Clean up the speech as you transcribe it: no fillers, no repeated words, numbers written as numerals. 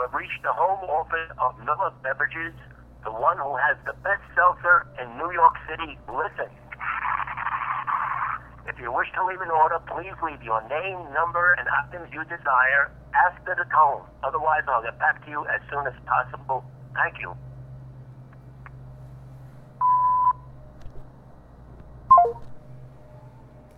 have reached the home office of Miller Beverages, the one who has the best seltzer in New York City. Listen. If you wish to leave an order, please leave your name, number, and items you desire after the tone. Otherwise, I'll get back to you as soon as possible. Thank you.